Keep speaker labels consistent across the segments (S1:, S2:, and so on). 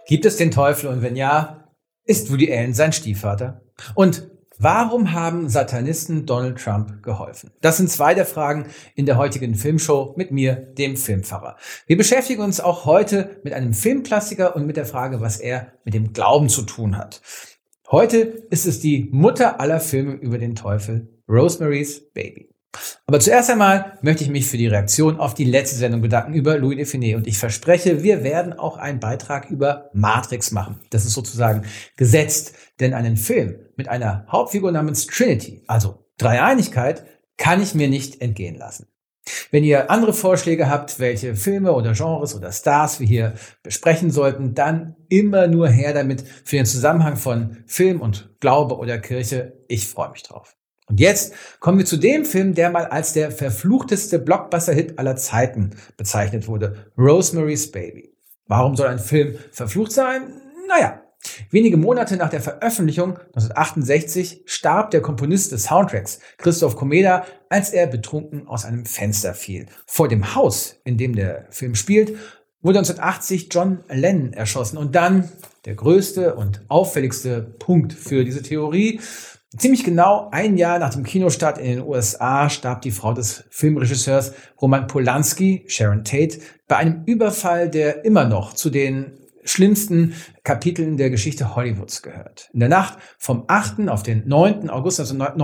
S1: Gibt es den Teufel und wenn ja, ist Woody Allen sein Stiefvater? Und warum haben Satanisten Donald Trump geholfen? Das sind zwei der Fragen in der heutigen Filmshow mit mir, dem Filmpfarrer. Wir beschäftigen uns auch heute mit einem Filmklassiker und mit der Frage, was er mit dem Glauben zu tun hat. Heute ist es die Mutter aller Filme über den Teufel, Rosemary's Baby. Aber zuerst einmal möchte ich mich für die Reaktion auf die letzte Sendung bedanken über Louis Define und ich verspreche, wir werden auch einen Beitrag über Matrix machen. Das ist sozusagen gesetzt, denn einen Film mit einer Hauptfigur namens Trinity, also Dreieinigkeit, kann ich mir nicht entgehen lassen. Wenn ihr andere Vorschläge habt, welche Filme oder Genres oder Stars wir hier besprechen sollten, dann immer nur her damit für den Zusammenhang von Film und Glaube oder Kirche. Ich freue mich drauf. Und jetzt kommen wir zu dem Film, der mal als der verfluchteste Blockbuster-Hit aller Zeiten bezeichnet wurde, Rosemary's Baby. Warum soll ein Film verflucht sein? Naja, wenige Monate nach der Veröffentlichung, 1968, starb der Komponist des Soundtracks, Christoph Komeda, als er betrunken aus einem Fenster fiel. Vor dem Haus, in dem der Film spielt, wurde 1980 John Lennon erschossen. Und dann, der größte und auffälligste Punkt für diese Theorie: ziemlich genau ein Jahr nach dem Kinostart in den USA starb die Frau des Filmregisseurs Roman Polanski, Sharon Tate, bei einem Überfall, der immer noch zu den schlimmsten Kapiteln der Geschichte Hollywoods gehört. In der Nacht vom 8. auf den 9. August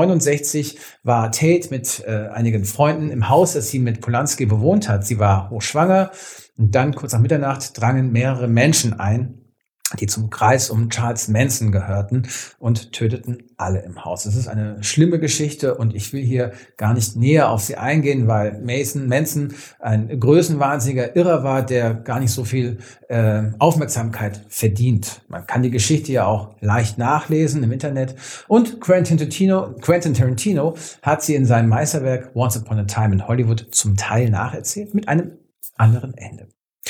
S1: 1969 war Tate mit einigen Freunden im Haus, das sie mit Polanski bewohnt hat. Sie war hochschwanger und dann kurz nach Mitternacht drangen mehrere Menschen ein, die zum Kreis um Charles Manson gehörten und töteten alle im Haus. Es ist eine schlimme Geschichte und ich will hier gar nicht näher auf sie eingehen, weil Manson ein größenwahnsinniger Irrer war, der gar nicht so viel Aufmerksamkeit verdient. Man kann die Geschichte ja auch leicht nachlesen im Internet und Quentin Tarantino hat sie in seinem Meisterwerk Once Upon a Time in Hollywood zum Teil nacherzählt mit einem anderen Ende.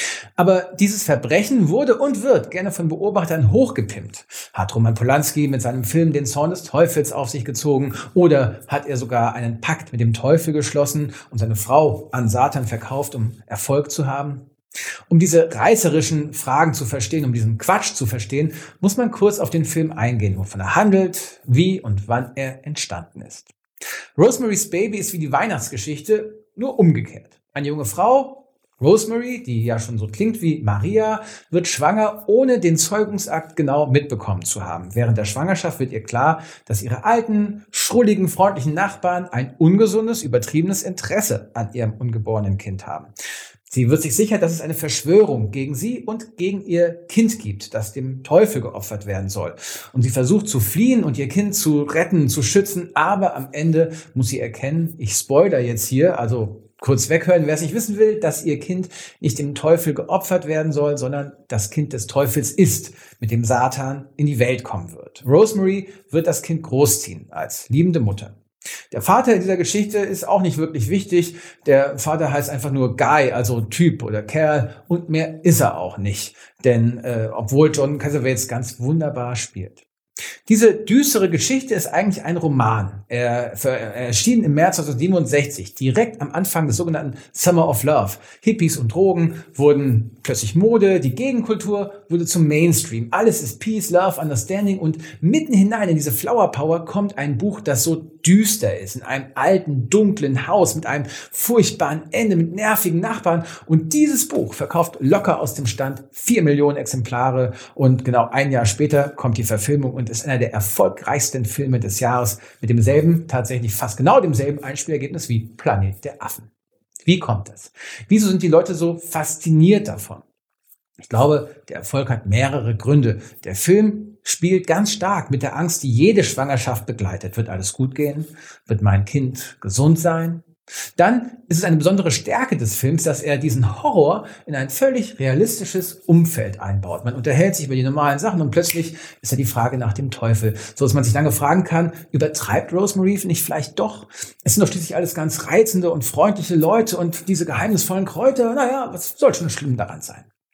S1: Aber dieses Verbrechen wurde und wird gerne von Beobachtern hochgepimpt. Hat Roman Polanski mit seinem Film Den Zorn des Teufels auf sich gezogen oder hat er sogar einen Pakt mit dem Teufel geschlossen und seine Frau an Satan verkauft, um Erfolg zu haben? Um diese reißerischen Fragen zu verstehen, um diesen Quatsch zu verstehen, muss man kurz auf den Film eingehen, wovon er handelt, wie und wann er entstanden ist. Rosemary's Baby ist wie die Weihnachtsgeschichte, nur umgekehrt. Eine junge Frau, Rosemary, die ja schon so klingt wie Maria, wird schwanger, ohne den Zeugungsakt genau mitbekommen zu haben. Während der Schwangerschaft wird ihr klar, dass ihre alten, schrulligen, freundlichen Nachbarn ein ungesundes, übertriebenes Interesse an ihrem ungeborenen Kind haben. Sie wird sich sicher, dass es eine Verschwörung gegen sie und gegen ihr Kind gibt, das dem Teufel geopfert werden soll. Und sie versucht zu fliehen und ihr Kind zu retten, zu schützen, aber am Ende muss sie erkennen, ich spoilere jetzt hier, also kurz weghören, wer es nicht wissen will, dass ihr Kind nicht dem Teufel geopfert werden soll, sondern das Kind des Teufels ist, mit dem Satan in die Welt kommen wird. Rosemary wird das Kind großziehen als liebende Mutter. Der Vater dieser Geschichte ist auch nicht wirklich wichtig. Der Vater heißt einfach nur Guy, also Typ oder Kerl, und mehr ist er auch nicht. Denn obwohl John Cassavetes ganz wunderbar spielt. Diese düstere Geschichte ist eigentlich ein Roman. Er erschien im März 1967, direkt am Anfang des sogenannten Summer of Love. Hippies und Drogen wurden plötzlich Mode, die Gegenkultur wurde zum Mainstream. Alles ist Peace, Love, Understanding und mitten hinein in diese Flower Power kommt ein Buch, das so düster ist, in einem alten, dunklen Haus mit einem furchtbaren Ende, mit nervigen Nachbarn. Und dieses Buch verkauft locker aus dem Stand 4 Millionen Exemplare und genau ein Jahr später kommt die Verfilmung und ist einer der erfolgreichsten Filme des Jahres mit demselben, tatsächlich fast genau demselben Einspielergebnis wie Planet der Affen. Wie kommt das? Wieso sind die Leute so fasziniert davon? Ich glaube, der Erfolg hat mehrere Gründe. Der Film spielt ganz stark mit der Angst, die jede Schwangerschaft begleitet. Wird alles gut gehen? Wird mein Kind gesund sein? Dann ist es eine besondere Stärke des Films, dass er diesen Horror in ein völlig realistisches Umfeld einbaut. Man unterhält sich über die normalen Sachen und plötzlich ist da die Frage nach dem Teufel. So dass man sich lange fragen kann, übertreibt Rosemary nicht vielleicht doch? Es sind doch schließlich alles ganz reizende und freundliche Leute und diese geheimnisvollen Kräuter, naja, was soll schon schlimm daran sein?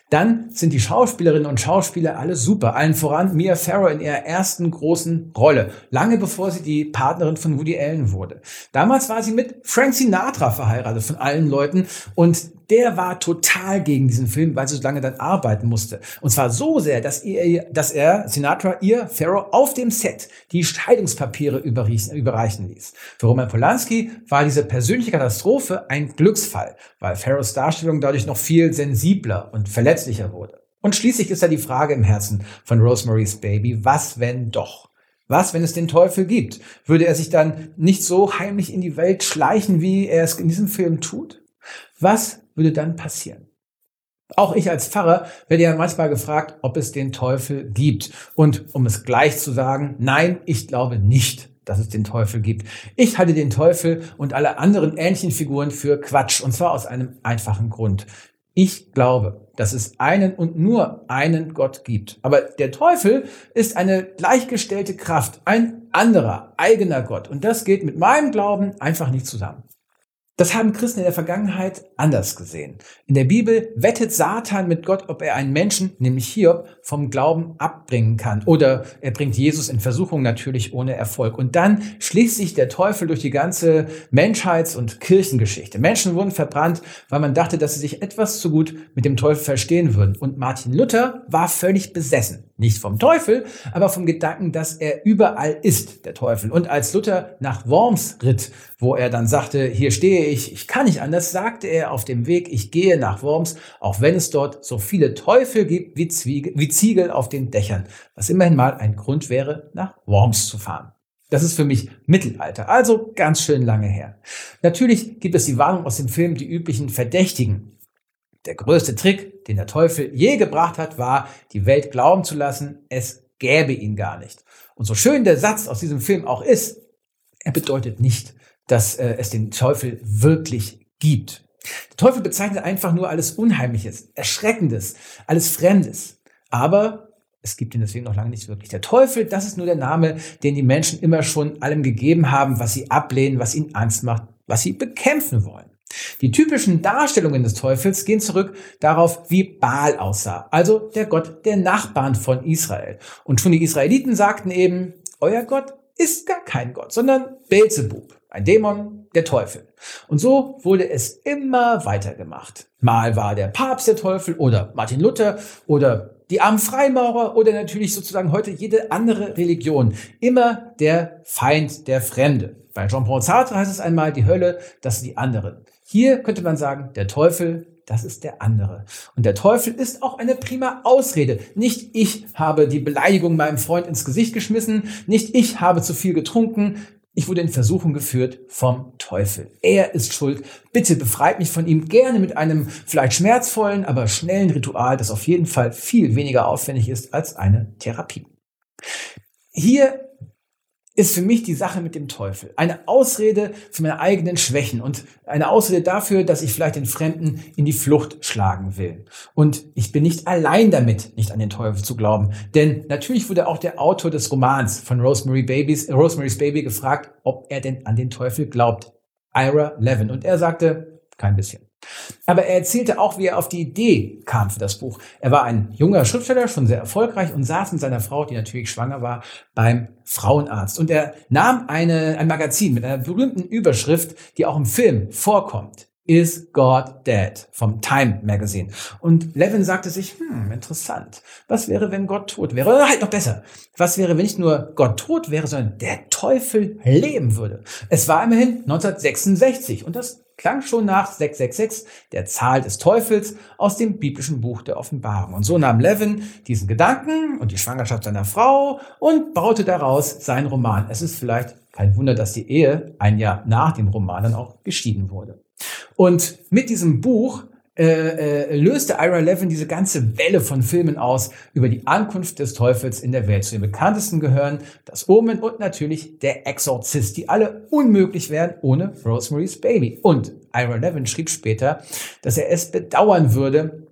S1: Dann sind die Schauspielerinnen und Schauspieler alle super. Allen voran Mia Farrow in ihrer ersten großen Rolle. Lange bevor sie die Partnerin von Woody Allen wurde. Damals war sie mit Frank Sinatra verheiratet, von allen Leuten. Und der war total gegen diesen Film, weil sie so lange dann arbeiten musste. Und zwar so sehr, dass Sinatra Farrow auf dem Set die Scheidungspapiere überreichen ließ. Für Roman Polanski war diese persönliche Katastrophe ein Glücksfall, weil Farrows Darstellung dadurch noch viel sensibler und verletzlicher wurde. Und schließlich ist da die Frage im Herzen von Rosemary's Baby, was wenn doch? Was, wenn es den Teufel gibt? Würde er sich dann nicht so heimlich in die Welt schleichen, wie er es in diesem Film tut? Was würde dann passieren? Auch ich als Pfarrer werde ja manchmal gefragt, ob es den Teufel gibt. Und um es gleich zu sagen, nein, ich glaube nicht, dass es den Teufel gibt. Ich halte den Teufel und alle anderen ähnlichen Figuren für Quatsch. Und zwar aus einem einfachen Grund. Ich glaube, dass es einen und nur einen Gott gibt. Aber der Teufel ist eine gleichgestellte Kraft, ein anderer, eigener Gott. Und das geht mit meinem Glauben einfach nicht zusammen. Das haben Christen in der Vergangenheit anders gesehen. In der Bibel wettet Satan mit Gott, ob er einen Menschen, nämlich Hiob, vom Glauben abbringen kann. Oder er bringt Jesus in Versuchung, natürlich ohne Erfolg. Und dann schließt sich der Teufel durch die ganze Menschheits- und Kirchengeschichte. Menschen wurden verbrannt, weil man dachte, dass sie sich etwas zu gut mit dem Teufel verstehen würden. Und Martin Luther war völlig besessen. Nicht vom Teufel, aber vom Gedanken, dass er überall ist, der Teufel. Und als Luther nach Worms ritt, wo er dann sagte, hier stehe ich kann nicht anders, sagte er auf dem Weg, ich gehe nach Worms, auch wenn es dort so viele Teufel gibt wie Ziegel auf den Dächern, was immerhin mal ein Grund wäre, nach Worms zu fahren. Das ist für mich Mittelalter, also ganz schön lange her. Natürlich gibt es die Warnung aus dem Film, die üblichen Verdächtigen. Der größte Trick, den der Teufel je gebracht hat, war, die Welt glauben zu lassen, es gäbe ihn gar nicht. Und so schön der Satz aus diesem Film auch ist, er bedeutet nicht, dass es den Teufel wirklich gibt. Der Teufel bezeichnet einfach nur alles Unheimliches, Erschreckendes, alles Fremdes. Aber es gibt ihn deswegen noch lange nicht wirklich. Der Teufel, das ist nur der Name, den die Menschen immer schon allem gegeben haben, was sie ablehnen, was ihnen Angst macht, was sie bekämpfen wollen. Die typischen Darstellungen des Teufels gehen zurück darauf, wie Baal aussah, also der Gott der Nachbarn von Israel. Und schon die Israeliten sagten eben, euer Gott ist gar kein Gott, sondern Beelzebub. Ein Dämon, der Teufel. Und so wurde es immer weiter gemacht. Mal war der Papst der Teufel oder Martin Luther oder die armen Freimaurer oder natürlich sozusagen heute jede andere Religion. Immer der Feind, der Fremde. Bei Jean-Paul Sartre heißt es einmal, die Hölle, das sind die anderen. Hier könnte man sagen, der Teufel, das ist der andere. Und der Teufel ist auch eine prima Ausrede. Nicht ich habe die Beleidigung meinem Freund ins Gesicht geschmissen, nicht ich habe zu viel getrunken, ich wurde in Versuchung geführt vom Teufel. Er ist schuld. Bitte befreit mich von ihm, gerne mit einem vielleicht schmerzvollen, aber schnellen Ritual, das auf jeden Fall viel weniger aufwendig ist als eine Therapie. Hier ist für mich die Sache mit dem Teufel eine Ausrede für meine eigenen Schwächen und eine Ausrede dafür, dass ich vielleicht den Fremden in die Flucht schlagen will. Und ich bin nicht allein damit, nicht an den Teufel zu glauben. Denn natürlich wurde auch der Autor des Romans von Rosemary's Baby gefragt, ob er denn an den Teufel glaubt. Ira Levin. Und er sagte, kein bisschen. Aber er erzählte auch, wie er auf die Idee kam für das Buch. Er war ein junger Schriftsteller, schon sehr erfolgreich und saß mit seiner Frau, die natürlich schwanger war, beim Frauenarzt. Und er nahm ein Magazin mit einer berühmten Überschrift, die auch im Film vorkommt. Is God Dead? Vom Time Magazine. Und Levin sagte sich, interessant. Was wäre, wenn Gott tot wäre? Oder halt noch besser. Was wäre, wenn nicht nur Gott tot wäre, sondern der Teufel leben würde? Es war immerhin 1966 und das klang schon nach 666, der Zahl des Teufels, aus dem biblischen Buch der Offenbarung. Und so nahm Levin diesen Gedanken und die Schwangerschaft seiner Frau und baute daraus seinen Roman. Es ist vielleicht kein Wunder, dass die Ehe ein Jahr nach dem Roman dann auch geschieden wurde. Und mit diesem Buch löste Ira Levin diese ganze Welle von Filmen aus über die Ankunft des Teufels in der Welt. Zu den bekanntesten gehören Das Omen und natürlich Der Exorzist, die alle unmöglich wären ohne Rosemary's Baby. Und Ira Levin schrieb später, dass er es bedauern würde,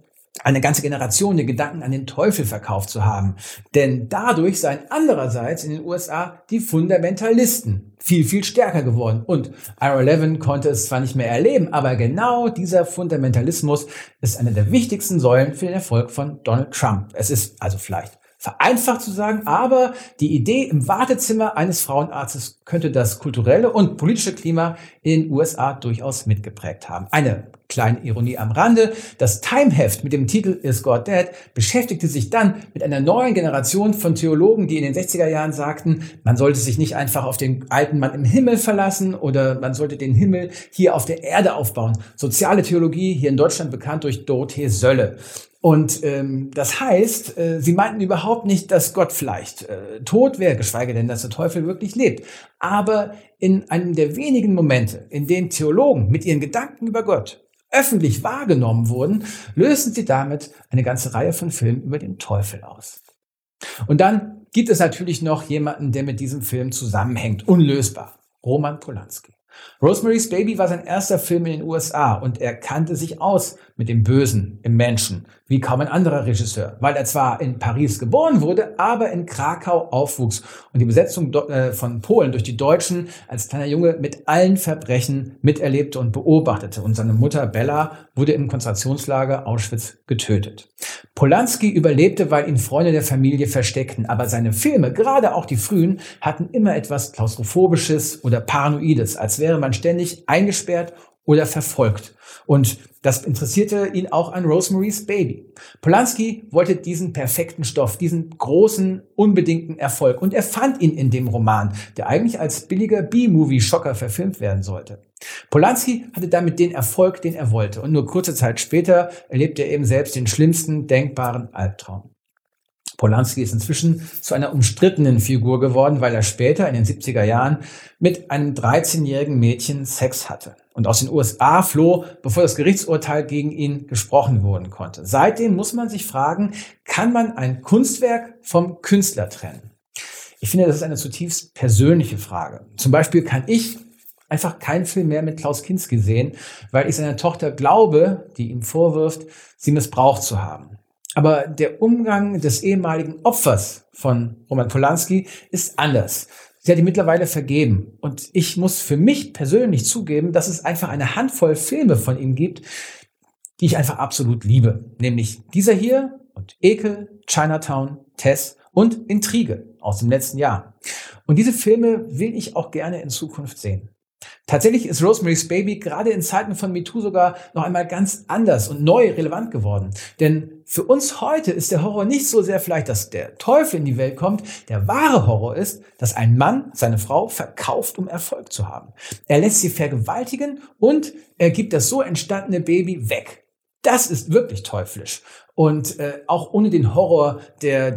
S1: eine ganze Generation den Gedanken an den Teufel verkauft zu haben. Denn dadurch seien andererseits in den USA die Fundamentalisten viel, viel stärker geworden. Und Ira Levin konnte es zwar nicht mehr erleben, aber genau dieser Fundamentalismus ist eine der wichtigsten Säulen für den Erfolg von Donald Trump. Es ist also vielleicht vereinfacht zu sagen, aber die Idee im Wartezimmer eines Frauenarztes könnte das kulturelle und politische Klima in den USA durchaus mitgeprägt haben. Eine kleine Ironie am Rande: Das Time-Heft mit dem Titel Is God Dead beschäftigte sich dann mit einer neuen Generation von Theologen, die in den 60er Jahren sagten, man sollte sich nicht einfach auf den alten Mann im Himmel verlassen oder man sollte den Himmel hier auf der Erde aufbauen. Soziale Theologie, hier in Deutschland bekannt durch Dorothee Sölle. Und das heißt, sie meinten überhaupt nicht, dass Gott vielleicht tot wäre, geschweige denn, dass der Teufel wirklich lebt. Aber in einem der wenigen Momente, in denen Theologen mit ihren Gedanken über Gott öffentlich wahrgenommen wurden, lösten sie damit eine ganze Reihe von Filmen über den Teufel aus. Und dann gibt es natürlich noch jemanden, der mit diesem Film zusammenhängt, unlösbar: Roman Polanski. Rosemary's Baby war sein erster Film in den USA und er kannte sich aus mit dem Bösen im Menschen, wie kaum ein anderer Regisseur, weil er zwar in Paris geboren wurde, aber in Krakau aufwuchs und die Besetzung von Polen durch die Deutschen als kleiner Junge mit allen Verbrechen miterlebte und beobachtete. Und seine Mutter Bella wurde im Konzentrationslager Auschwitz getötet. Polanski überlebte, weil ihn Freunde der Familie versteckten, aber seine Filme, gerade auch die frühen, hatten immer etwas Klaustrophobisches oder Paranoides, als wäre man ständig eingesperrt oder verfolgt. Und das interessierte ihn auch an Rosemary's Baby. Polanski wollte diesen perfekten Stoff, diesen großen, unbedingten Erfolg. Und er fand ihn in dem Roman, der eigentlich als billiger B-Movie-Schocker verfilmt werden sollte. Polanski hatte damit den Erfolg, den er wollte. Und nur kurze Zeit später erlebte er eben selbst den schlimmsten denkbaren Albtraum. Polanski ist inzwischen zu einer umstrittenen Figur geworden, weil er später in den 70er Jahren mit einem 13-jährigen Mädchen Sex hatte und aus den USA floh, bevor das Gerichtsurteil gegen ihn gesprochen werden konnte. Seitdem muss man sich fragen, kann man ein Kunstwerk vom Künstler trennen? Ich finde, das ist eine zutiefst persönliche Frage. Zum Beispiel kann ich einfach keinen Film mehr mit Klaus Kinski sehen, weil ich seiner Tochter glaube, die ihm vorwirft, sie missbraucht zu haben. Aber der Umgang des ehemaligen Opfers von Roman Polanski ist anders. Sie hat ihn mittlerweile vergeben. Und ich muss für mich persönlich zugeben, dass es einfach eine Handvoll Filme von ihm gibt, die ich einfach absolut liebe. Nämlich dieser hier und Ekel, Chinatown, Tess und Intrige aus dem letzten Jahr. Und diese Filme will ich auch gerne in Zukunft sehen. Tatsächlich ist Rosemary's Baby gerade in Zeiten von MeToo sogar noch einmal ganz anders und neu relevant geworden. Denn für uns heute ist der Horror nicht so sehr vielleicht, dass der Teufel in die Welt kommt. Der wahre Horror ist, dass ein Mann seine Frau verkauft, um Erfolg zu haben. Er lässt sie vergewaltigen und er gibt das so entstandene Baby weg. Das ist wirklich teuflisch. Und auch ohne den Horror der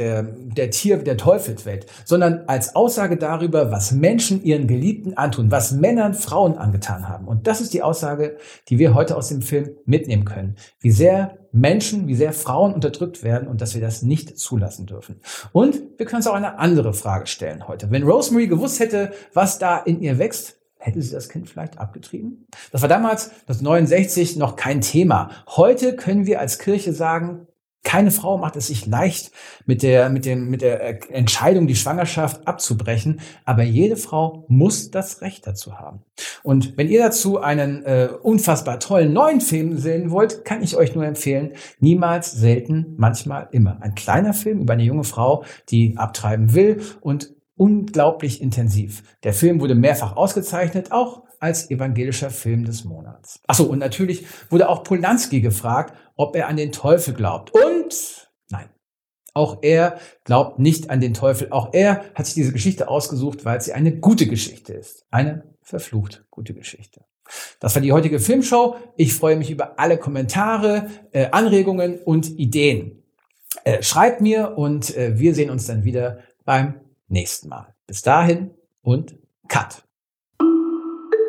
S1: Teufelswelt, sondern als Aussage darüber, was Menschen ihren Geliebten antun, was Männern Frauen angetan haben. Und das ist die Aussage, die wir heute aus dem Film mitnehmen können. Wie sehr Menschen, wie sehr Frauen unterdrückt werden und dass wir das nicht zulassen dürfen. Und wir können uns auch eine andere Frage stellen heute. Wenn Rosemary gewusst hätte, was da in ihr wächst, hätte sie das Kind vielleicht abgetrieben? Das war damals, 1969, noch kein Thema. Heute können wir als Kirche sagen, keine Frau macht es sich leicht, mit der Entscheidung, die Schwangerschaft abzubrechen. Aber jede Frau muss das Recht dazu haben. Und wenn ihr dazu einen unfassbar tollen neuen Film sehen wollt, kann ich euch nur empfehlen, Niemals, selten, manchmal, immer. Ein kleiner Film über eine junge Frau, die abtreiben will und unglaublich intensiv. Der Film wurde mehrfach ausgezeichnet, auch als evangelischer Film des Monats. Achso, und natürlich wurde auch Polanski gefragt, ob er an den Teufel glaubt. Und nein, auch er glaubt nicht an den Teufel. Auch er hat sich diese Geschichte ausgesucht, weil sie eine gute Geschichte ist. Eine verflucht gute Geschichte. Das war die heutige Filmshow. Ich freue mich über alle Kommentare, Anregungen und Ideen. Schreibt mir und wir sehen uns dann wieder beim nächsten Mal. Bis dahin und Cut.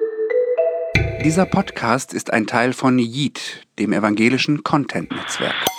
S2: Dieser Podcast ist ein Teil von Yeet, dem evangelischen Content-Netzwerk.